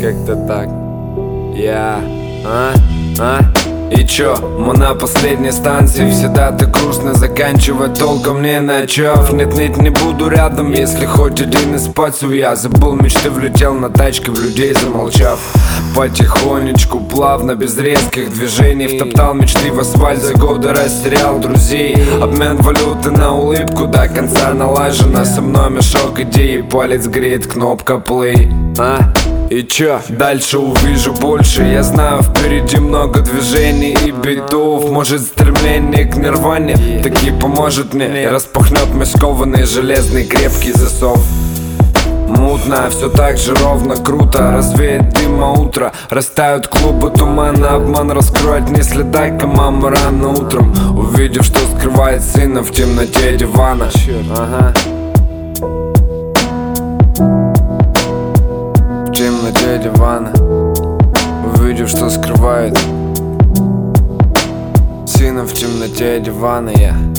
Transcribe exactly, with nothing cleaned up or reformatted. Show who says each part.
Speaker 1: как-то так. Я, а, а И чё, мы на последней станции. Всегда так грустно заканчивать, толком не начав. Нет-нет, не буду рядом, если хоть один из пальцев. Я забыл мечты, влетел на тачке в людей, замолчав. Потихонечку, плавно, без резких движений втоптал мечты в асфальт, за годы растерял друзей. Обмен валюты на улыбку до конца налажено. Со мной мешок идей, палец греет кнопка play. А? И чё? Дальше увижу больше. Я знаю, впереди много движений и битов. Может, стремление к нирване таки поможет мне и распахнет мой скованный железный крепкий засов. Мутно, все так же ровно, круто. Развеет дыма утро, растают клубы тумана. Обман раскроет ни следа, к мамы рано утром, увидев, что скрывает сына в темноте дивана. Ага. В темноте дивана, увидев, что скрывает сына в темноте дивана. Я